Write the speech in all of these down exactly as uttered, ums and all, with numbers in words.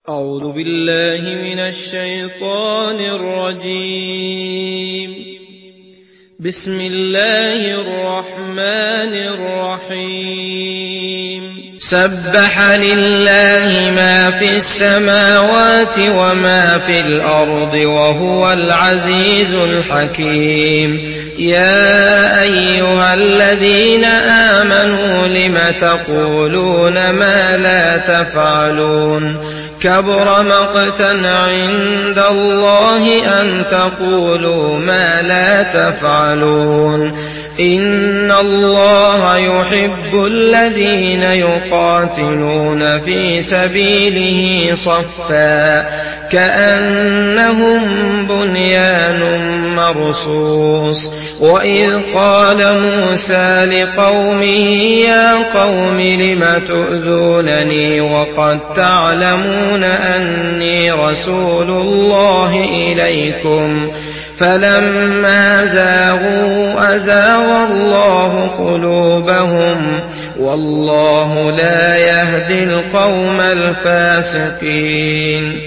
أعوذ بالله من الشيطان الرجيم. بسم الله الرحمن الرحيم. سبح لله ما في السماوات وما في الأرض وهو العزيز الحكيم. يا أيها الذين آمنوا لم تقولون ما لا تفعلون كبر مقتا عند الله أن تقولوا ما لا تفعلون. إن الله يحب الذين يقاتلون في سبيله صفا كأنهم بنيان مرصوص. وإذ قال موسى لقومه يا قوم لم تؤذونني وقد تعلمون أني رسول الله إليكم فلما زاغوا أزاغ الله قلوبهم والله لا يهدي القوم الفاسقين.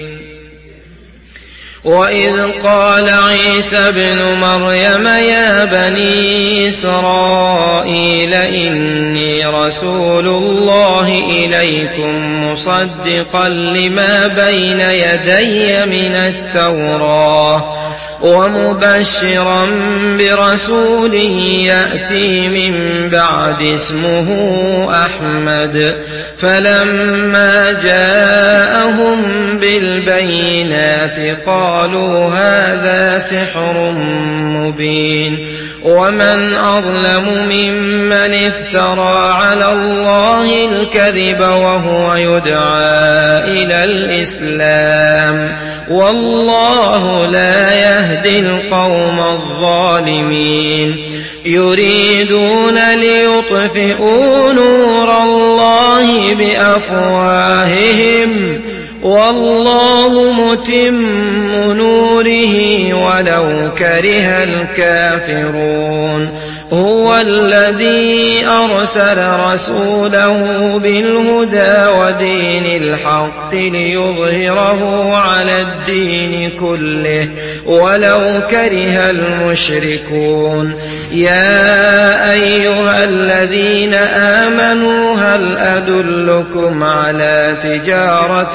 وإذ قال عيسى ابن مريم يا بني إسرائيل إني رسول الله إليكم مصدقا لما بين يدي من التوراة ومبشرا برسول يأتي من بعد اسمه أحمد. فلما جاءهم بالبينات قالوا هذا سحر مبين. ومن أظلم ممن افترى على الله الكذب وهو يدعى إلى الإسلام والله لا يهدي القوم الظالمين. يريدون ليطفئوا نور الله بأفواههم والله متم نوره ولو كره الكافرون. هو الذي أرسل رسوله بالهدى ودين الحق ليظهره على الدين كله ولو كره المشركون. يا أيها الذين آمنوا هل أدلكم على تجارة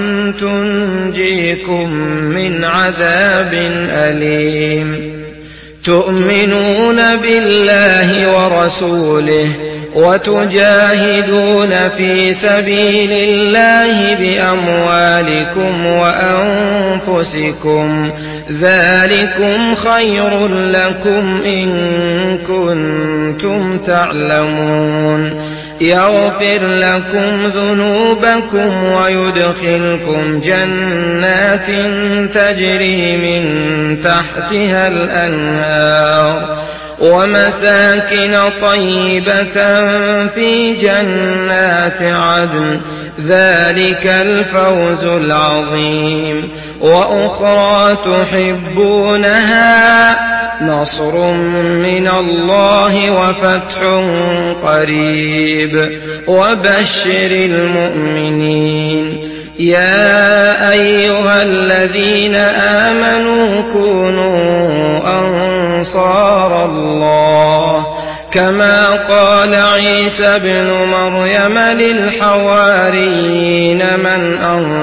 تنجيكم من عذاب أليم. تؤمنون بالله ورسوله وتجاهدون في سبيل الله بأموالكم وأنفسكم ذلكم خير لكم إن كنتم تعلمون. يغفر لكم ذنوبكم ويدخلكم جنات تجري من تحتها الأنهار ومساكن طيبة في جنات عدن ذلك الفوز العظيم. وأخرى تحبونها نصر من الله وفتح قريب وبشر المؤمنين. يا أيها الذين آمنوا كونوا أنصار الله كما قال عيسى ابن مريم للحواريين من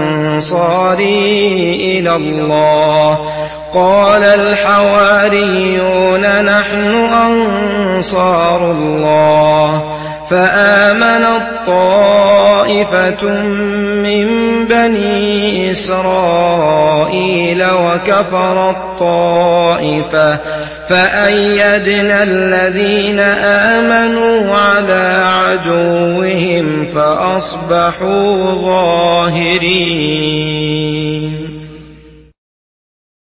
أنصاري إلى الله قال الحواريون نحن أنصار الله. فآمنت طائفة من بني إسرائيل وكفرت طائفة فأيدنا الذين آمنوا على عدوهم فأصبحوا ظاهرين.